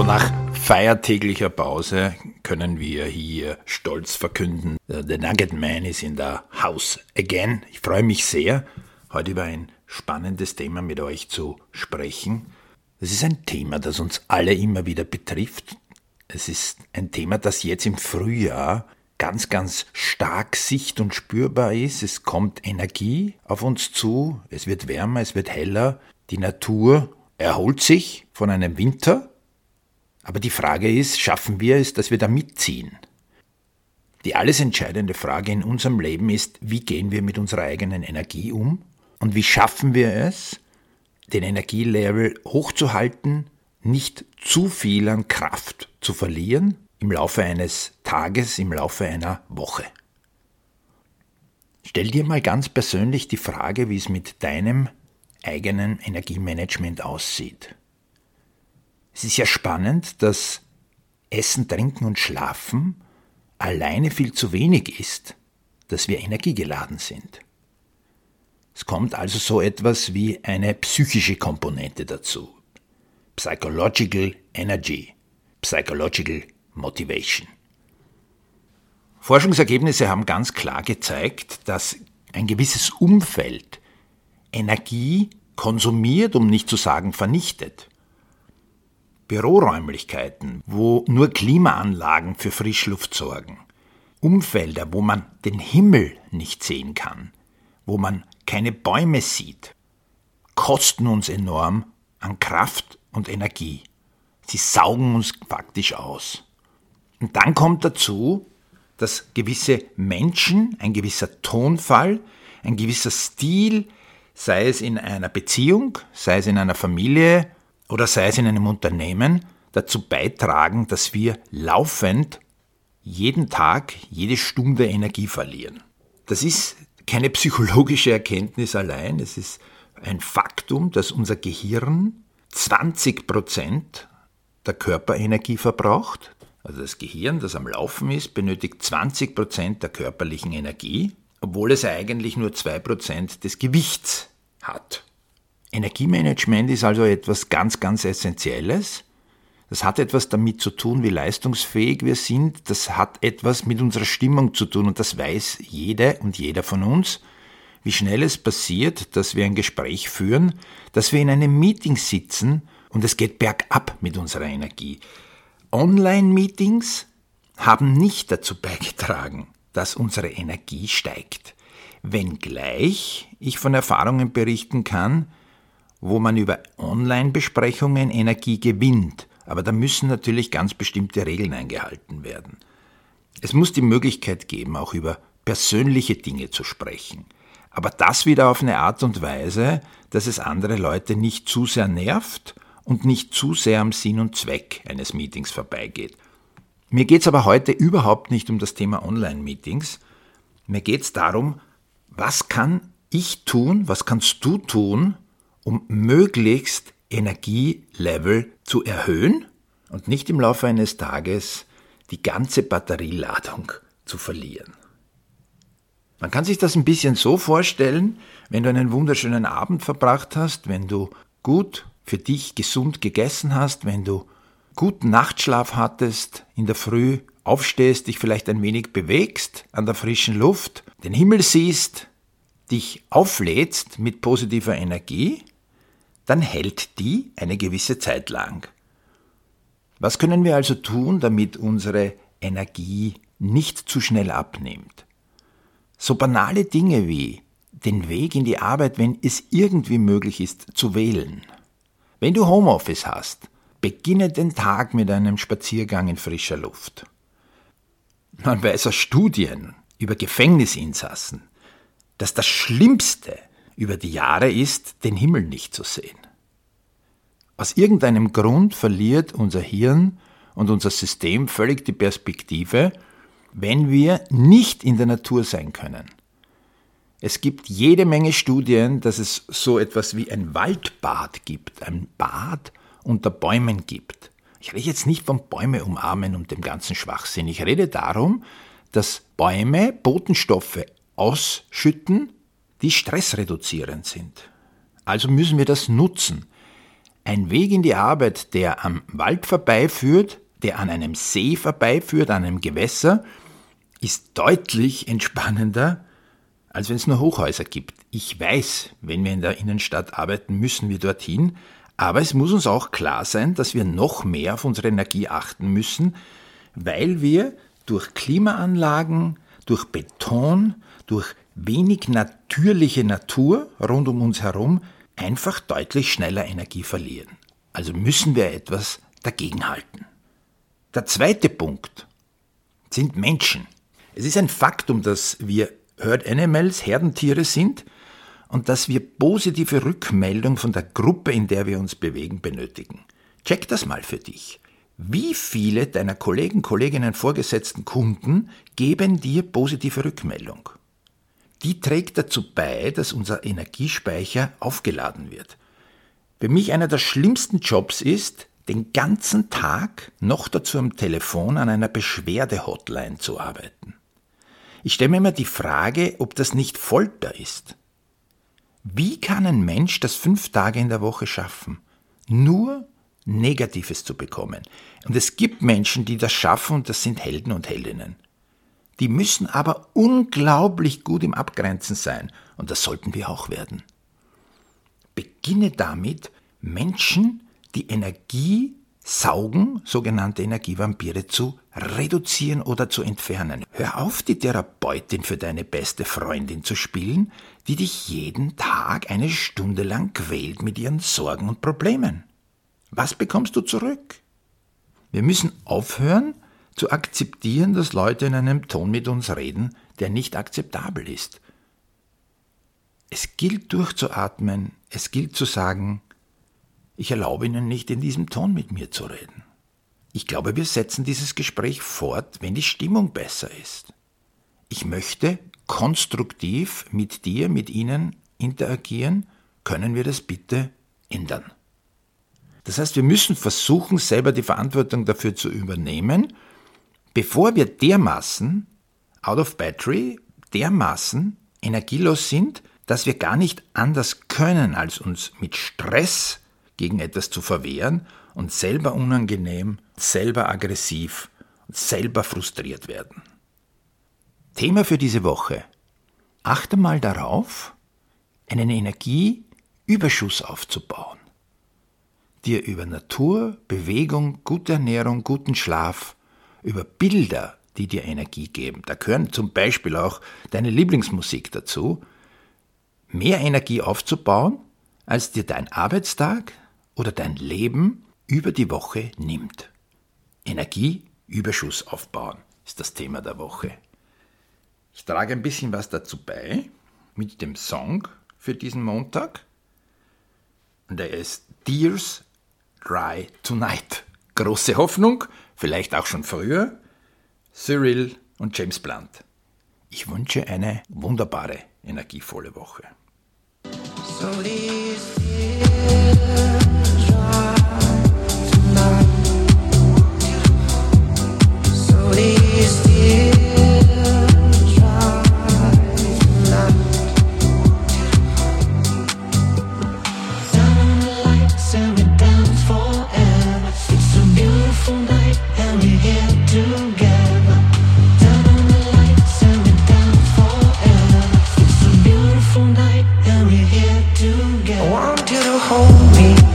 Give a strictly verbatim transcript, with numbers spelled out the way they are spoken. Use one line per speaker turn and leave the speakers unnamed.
So nach feiertäglicher Pause können wir hier stolz verkünden, The Nugget Man is in the house again. Ich freue mich sehr, heute über ein spannendes Thema mit euch zu sprechen. Es ist ein Thema, das uns alle immer wieder betrifft. Es ist ein Thema, das jetzt im Frühjahr ganz, ganz stark sicht- und spürbar ist. Es kommt Energie auf uns zu, es wird wärmer, es wird heller. Die Natur erholt sich von einem Winter. Aber die Frage ist, schaffen wir es, dass wir da mitziehen? Die alles entscheidende Frage in unserem Leben ist, wie gehen wir mit unserer eigenen Energie um? Und wie schaffen wir es, den Energielevel hochzuhalten, nicht zu viel an Kraft zu verlieren im Laufe eines Tages, im Laufe einer Woche? Stell dir mal ganz persönlich die Frage, wie es mit deinem eigenen Energiemanagement aussieht. Es ist ja spannend, dass Essen, Trinken und Schlafen alleine viel zu wenig ist, dass wir energiegeladen sind. Es kommt also so etwas wie eine psychische Komponente dazu. Psychological Energy, Psychological Motivation. Forschungsergebnisse haben ganz klar gezeigt, dass ein gewisses Umfeld Energie konsumiert, um nicht zu sagen vernichtet. Büroräumlichkeiten, wo nur Klimaanlagen für Frischluft sorgen, Umfelder, wo man den Himmel nicht sehen kann, wo man keine Bäume sieht, kosten uns enorm an Kraft und Energie. Sie saugen uns faktisch aus. Und dann kommt dazu, dass gewisse Menschen, ein gewisser Tonfall, ein gewisser Stil, sei es in einer Beziehung, sei es in einer Familie oder sei es in einem Unternehmen, dazu beitragen, dass wir laufend jeden Tag, jede Stunde Energie verlieren. Das ist keine psychologische Erkenntnis allein, es ist ein Faktum, dass unser Gehirn zwanzig Prozent der Körperenergie verbraucht. Also das Gehirn, das am Laufen ist, benötigt zwanzig Prozent der körperlichen Energie, obwohl es eigentlich nur zwei Prozent des Gewichts hat. Energiemanagement ist also etwas ganz, ganz Essentielles. Das hat etwas damit zu tun, wie leistungsfähig wir sind. Das hat etwas mit unserer Stimmung zu tun und das weiß jede und jeder von uns, wie schnell es passiert, dass wir ein Gespräch führen, dass wir in einem Meeting sitzen und es geht bergab mit unserer Energie. Online-Meetings haben nicht dazu beigetragen, dass unsere Energie steigt. Wenngleich ich von Erfahrungen berichten kann, wo man über Online-Besprechungen Energie gewinnt. Aber da müssen natürlich ganz bestimmte Regeln eingehalten werden. Es muss die Möglichkeit geben, auch über persönliche Dinge zu sprechen. Aber das wieder auf eine Art und Weise, dass es andere Leute nicht zu sehr nervt und nicht zu sehr am Sinn und Zweck eines Meetings vorbeigeht. Mir geht es aber heute überhaupt nicht um das Thema Online-Meetings. Mir geht es darum, was kann ich tun, was kannst du tun, um möglichst Energielevel zu erhöhen und nicht im Laufe eines Tages die ganze Batterieladung zu verlieren. Man kann sich das ein bisschen so vorstellen, wenn du einen wunderschönen Abend verbracht hast, wenn du gut für dich gesund gegessen hast, wenn du guten Nachtschlaf hattest, in der Früh aufstehst, dich vielleicht ein wenig bewegst an der frischen Luft, den Himmel siehst, dich auflädst mit positiver Energie, dann hält die eine gewisse Zeit lang. Was können wir also tun, damit unsere Energie nicht zu schnell abnimmt? So banale Dinge wie den Weg in die Arbeit, wenn es irgendwie möglich ist, zu wählen. Wenn du Homeoffice hast, beginne den Tag mit einem Spaziergang in frischer Luft. Man weiß aus Studien über Gefängnisinsassen, dass das Schlimmste über die Jahre ist, den Himmel nicht zu sehen. Aus irgendeinem Grund verliert unser Hirn und unser System völlig die Perspektive, wenn wir nicht in der Natur sein können. Es gibt jede Menge Studien, dass es so etwas wie ein Waldbad gibt, ein Bad unter Bäumen gibt. Ich rede jetzt nicht von Bäume umarmen und dem ganzen Schwachsinn. Ich rede darum, dass Bäume Botenstoffe ausschütten, die stressreduzierend sind. Also müssen wir das nutzen. Ein Weg in die Arbeit, der am Wald vorbeiführt, der an einem See vorbeiführt, an einem Gewässer, ist deutlich entspannender, als wenn es nur Hochhäuser gibt. Ich weiß, wenn wir in der Innenstadt arbeiten, müssen wir dorthin, aber es muss uns auch klar sein, dass wir noch mehr auf unsere Energie achten müssen, weil wir durch Klimaanlagen, durch Beton, durch wenig natürliche Natur rund um uns herum einfach deutlich schneller Energie verlieren. Also müssen wir etwas dagegenhalten. Der zweite Punkt sind Menschen. Es ist ein Faktum, dass wir Herd Animals, Herdentiere sind und dass wir positive Rückmeldung von der Gruppe, in der wir uns bewegen, benötigen. Check das mal für dich. Wie viele deiner Kollegen, Kolleginnen, Vorgesetzten, Kunden geben dir positive Rückmeldung? Die trägt dazu bei, dass unser Energiespeicher aufgeladen wird. Für mich einer der schlimmsten Jobs ist, den ganzen Tag noch dazu am Telefon an einer Beschwerde-Hotline zu arbeiten. Ich stelle mir immer die Frage, ob das nicht Folter ist. Wie kann ein Mensch das fünf Tage in der Woche schaffen? Nur Negatives zu bekommen. Und es gibt Menschen, die das schaffen und das sind Helden und Heldinnen. Die müssen aber unglaublich gut im Abgrenzen sein und das sollten wir auch werden. Beginne damit, Menschen, die Energie saugen, sogenannte Energievampire, zu reduzieren oder zu entfernen. Hör auf, die Therapeutin für deine beste Freundin zu spielen, die dich jeden Tag eine Stunde lang quält mit ihren Sorgen und Problemen. Was bekommst du zurück? Wir müssen aufhören, zu akzeptieren, dass Leute in einem Ton mit uns reden, der nicht akzeptabel ist. Es gilt durchzuatmen, es gilt zu sagen, ich erlaube Ihnen nicht, in diesem Ton mit mir zu reden. Ich glaube, wir setzen dieses Gespräch fort, wenn die Stimmung besser ist. Ich möchte konstruktiv mit dir, mit Ihnen interagieren. Können wir das bitte ändern? Das heißt, wir müssen versuchen, selber die Verantwortung dafür zu übernehmen, bevor wir dermaßen out of battery, dermaßen energielos sind, dass wir gar nicht anders können, als uns mit Stress gegen etwas zu verwehren und selber unangenehm, selber aggressiv und selber frustriert werden. Thema für diese Woche. Achte mal darauf, einen Energieüberschuss aufzubauen, dir über Natur, Bewegung, gute Ernährung, guten Schlaf, über Bilder, die dir Energie geben, da gehören zum Beispiel auch deine Lieblingsmusik dazu, mehr Energie aufzubauen, als dir dein Arbeitstag oder dein Leben über die Woche nimmt. Energieüberschuss aufbauen ist das Thema der Woche. Ich trage ein bisschen was dazu bei mit dem Song für diesen Montag. Und der ist Tears Dry Tonight. Große Hoffnung, vielleicht auch schon früher, Cyril und James Blunt. Ich wünsche eine wunderbare, energievolle Woche. So these tears dry tonight. So these tears dry tonight. Turn on the lights and we're dance forever. It's a beautiful night and we're here together. Turn on the lights and we're dance forever. It's a beautiful night and we're here together. I want you to hold me.